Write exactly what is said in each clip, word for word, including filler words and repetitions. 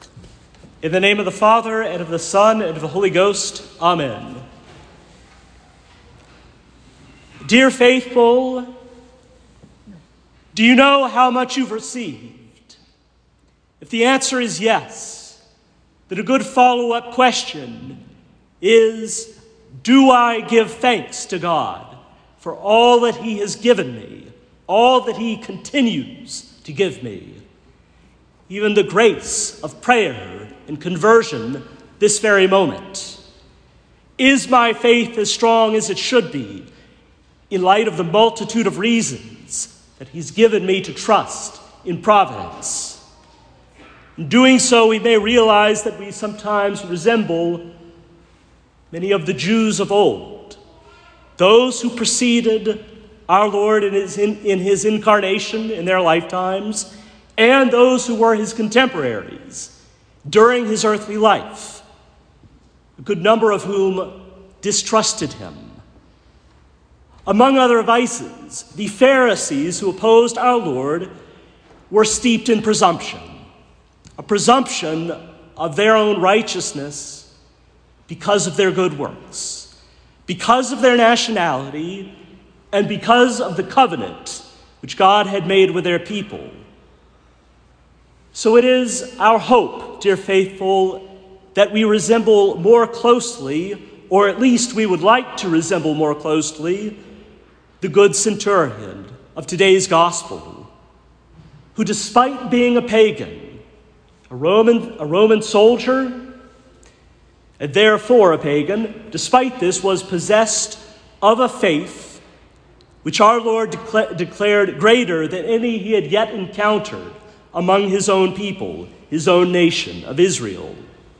In the name of the Father, and of the Son, and of the Holy Ghost, Amen. Dear faithful, do you know how much you've received? If the answer is yes, then a good follow-up question is, do I give thanks to God for all that he has given me, all that he continues to give me, even the grace of prayer and conversion this very moment? Is my faith as strong as it should be in light of the multitude of reasons that he's given me to trust in providence? In doing so, we may realize that we sometimes resemble many of the Jews of old, those who preceded our Lord in his, in, in his incarnation in their lifetimes, and those who were his contemporaries during his earthly life, a good number of whom distrusted him. Among other vices, the Pharisees who opposed our Lord were steeped in presumption, a presumption of their own righteousness because of their good works, because of their nationality, and because of the covenant which God had made with their people. So it is our hope, dear faithful, that we resemble more closely, or at least we would like to resemble more closely, the good centurion of today's gospel, who despite being a pagan, a Roman, a Roman soldier, and therefore a pagan, despite this was possessed of a faith which our Lord decla- declared greater than any he had yet encountered among his own people, his own nation of Israel.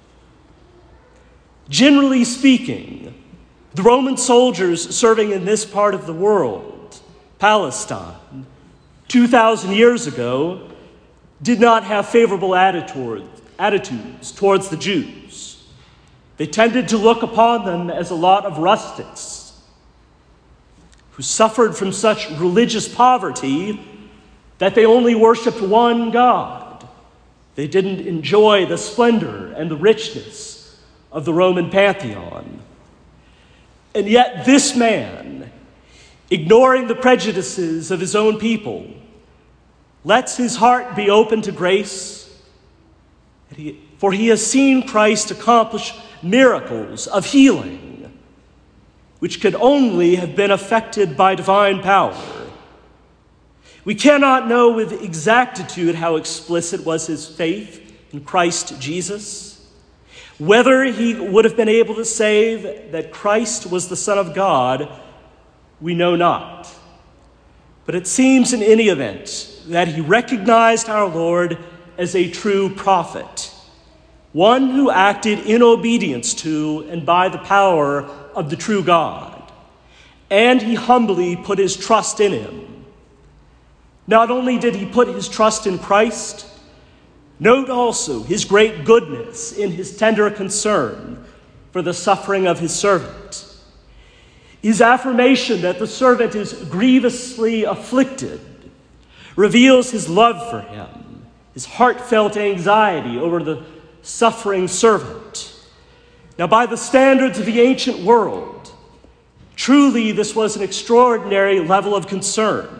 Generally speaking, the Roman soldiers serving in this part of the world, Palestine, two thousand years ago, did not have favorable attitude, attitudes towards the Jews. They tended to look upon them as a lot of rustics who suffered from such religious poverty that they only worshiped one God. They didn't enjoy the splendor and the richness of the Roman pantheon. And yet this man, ignoring the prejudices of his own people, lets his heart be open to grace, for he has seen Christ accomplish miracles of healing, which could only have been effected by divine power. We cannot know with exactitude how explicit was his faith in Christ Jesus, whether he would have been able to say that Christ was the Son of God, we know not. But it seems in any event that he recognized our Lord as a true prophet, one who acted in obedience to and by the power of the true God, and he humbly put his trust in him. Not only did he put his trust in Christ, note also his great goodness in his tender concern for the suffering of his servant. His affirmation that the servant is grievously afflicted reveals his love for him, his heartfelt anxiety over the suffering servant. Now, by the standards of the ancient world, truly this was an extraordinary level of concern.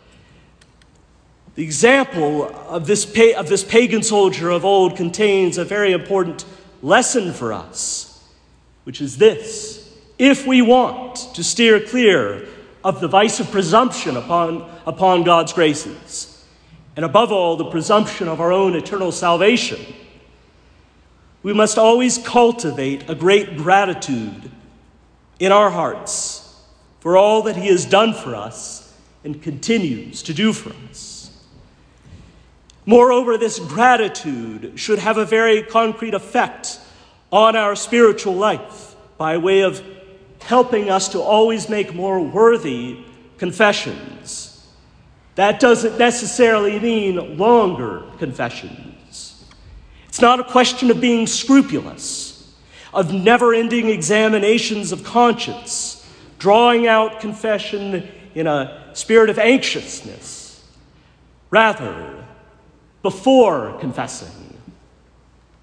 The example of this, pa- of this pagan soldier of old contains a very important lesson for us, which is this: if we want to steer clear of the vice of presumption upon, upon God's graces, and above all, the presumption of our own eternal salvation, we must always cultivate a great gratitude in our hearts for all that he has done for us and continues to do for us. Moreover, this gratitude should have a very concrete effect on our spiritual life by way of helping us to always make more worthy confessions. That doesn't necessarily mean longer confessions. It's not a question of being scrupulous, of never-ending examinations of conscience, drawing out confession in a spirit of anxiousness. Rather, before confessing,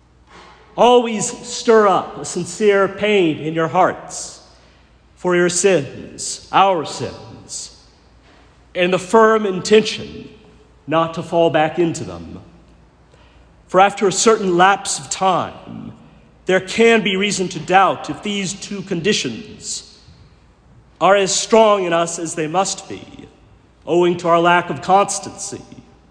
always stir up a sincere pain in your hearts for your sins, our sins, and the firm intention not to fall back into them. For after a certain lapse of time, there can be reason to doubt if these two conditions are as strong in us as they must be, owing to our lack of constancy.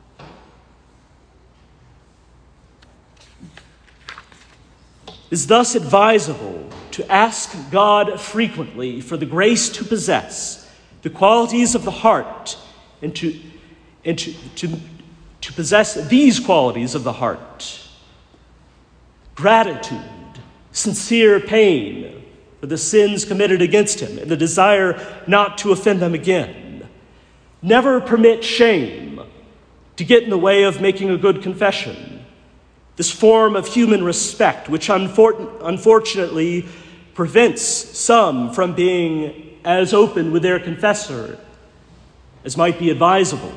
It is thus advisable to ask God frequently for the grace to possess the qualities of the heart and to, and to, to, to possess these qualities of the heart: gratitude, sincere pain for the sins committed against him, and the desire not to offend them again. Never permit shame to get in the way of making a good confession. This form of human respect, which unfor- unfortunately prevents some from being as open with their confessor as might be advisable.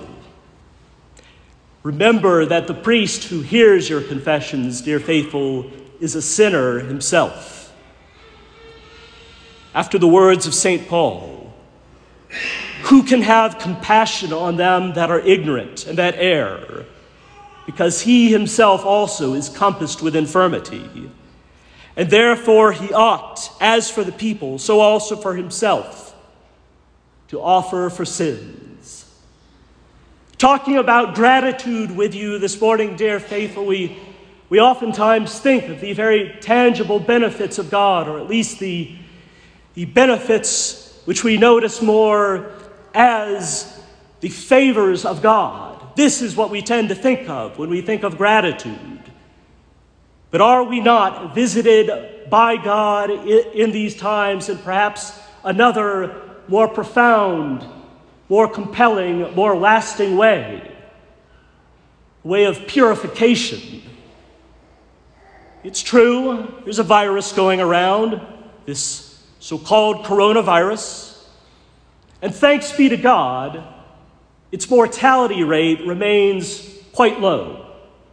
Remember that the priest who hears your confessions, dear faithful, is a sinner himself. After the words of Saint Paul, who can have compassion on them that are ignorant and that err, because he himself also is compassed with infirmity. And therefore he ought, as for the people, so also for himself, to offer for sins. Talking about gratitude with you this morning, dear faithful, we, we oftentimes think of the very tangible benefits of God, or at least the, the benefits which we notice more as the favors of God. This is what we tend to think of when we think of gratitude. But are we not visited by God in these times in perhaps another more profound, more compelling, more lasting way? A way of purification. It's true, there's a virus going around, this so-called coronavirus. And thanks be to God, its mortality rate remains quite low.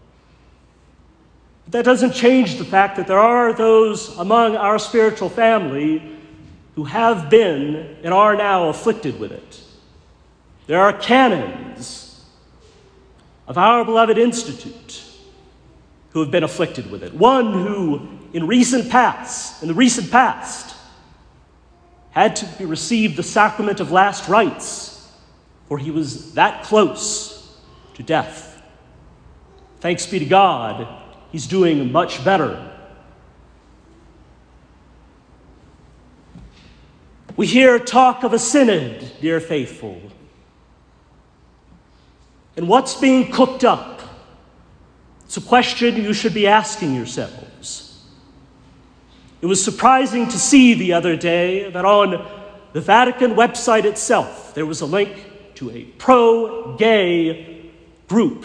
But that doesn't change the fact that there are those among our spiritual family who have been and are now afflicted with it. There are canons of our beloved institute who have been afflicted with it. One who, in recent past, in the recent past, had to receive the sacrament of last rites, for he was that close to death. Thanks be to God, he's doing much better. We hear talk of a synod, dear faithful. And what's being cooked up? It's a question you should be asking yourselves. It was surprising to see the other day that on the Vatican website itself, there was a link to a pro-gay group.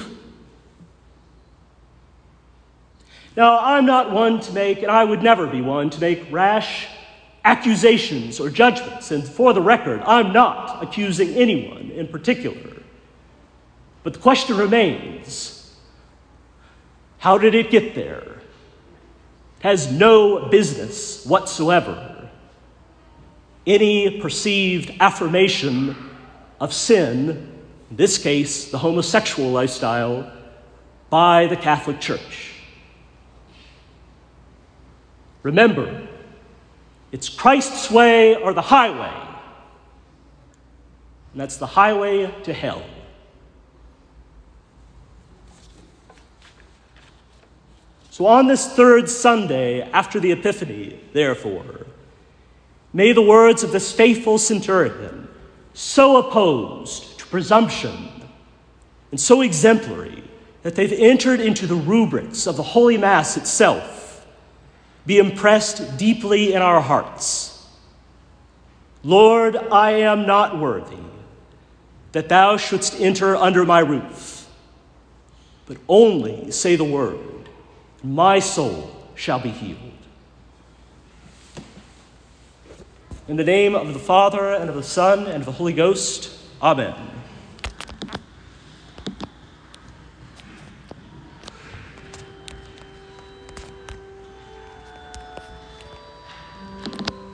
Now, I'm not one to make, and I would never be one, to make rash accusations or judgments. And for the record, I'm not accusing anyone in particular. But the question remains, how did it get there? It has no business whatsoever. Any perceived affirmation of sin, in this case, the homosexual lifestyle, by the Catholic Church. Remember, it's Christ's way or the highway, and that's the highway to hell. So on this third Sunday after the Epiphany, therefore, may the words of this faithful centurion, so opposed to presumption and so exemplary that they've entered into the rubrics of the Holy Mass itself, be impressed deeply in our hearts. Lord, I am not worthy that thou shouldst enter under my roof, but only say the word, and my soul shall be healed. In the name of the Father, and of the Son, and of the Holy Ghost, amen.